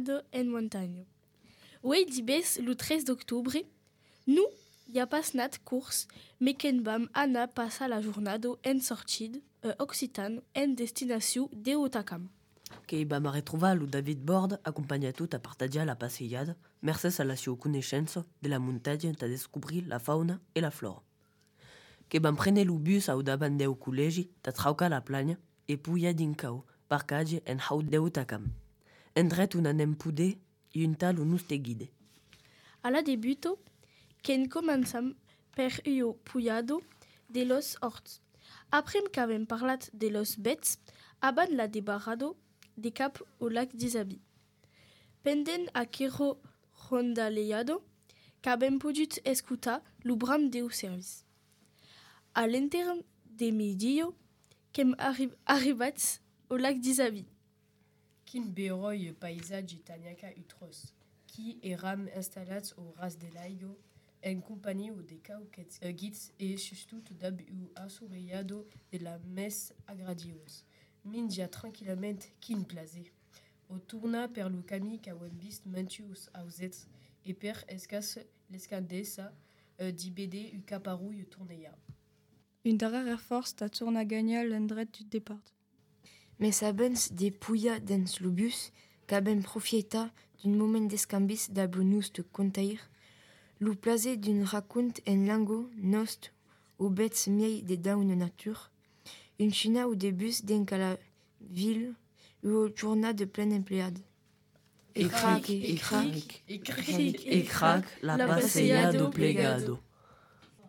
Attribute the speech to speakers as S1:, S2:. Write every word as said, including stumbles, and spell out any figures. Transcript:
S1: jornada en montaña. Oui, dibes le treize d'octobre, nous, y a pas nat course, mais ken bam Anna passa la jornada en sortid, euh, Occitane, en destination de Otakam.
S2: Che bam a retrovar lo David Bord accompagnato a partagiar la passejada, merces a la sua conoscenza de la muntagna a descobrir la fauna e la flora. Che bam prene lo bus au davant deu collegi a traucar la plagna e puia dincau, parcage en haut de Otakam. Endret un anem pude i un tal un uste guide.
S1: Alla debuto, ken començam per io puyado de los horts. Aprem qu'avem parlat de los bets, aban la debarrado de cap au lac d'Isabi. Pendent aquero rondaleado, qu'avem podut escutar lo bram deu service. A l'enterm de midio, qu'hem arri- arribats au lac d'Isabi.
S3: Quin beroi paisatge taniaca utros, qui eram installats au ras de l'aigua en compagnie de cauquets uh, guids e sustut dab u assurellado de la mes agradios. Mindia tranquillament quin plaser. O tourna per lo camí qu'auem vist mentius ausets e per escas l'escandessa uh, d'ibede u caparu u tourneia.
S4: Une darrera force ta tourne à gagner l'endret du départ.
S5: Mais abans de puia dens lo bus, qu'abem profieta d'un moment d'escambis da bonus de contair, lo plaser d'un raconte en lango nost au bets miei de daune nature, une china ou des bus d'en la ville ou au journal de pleine empleade.
S2: E crac, e crac, e crac, la passejada plegado.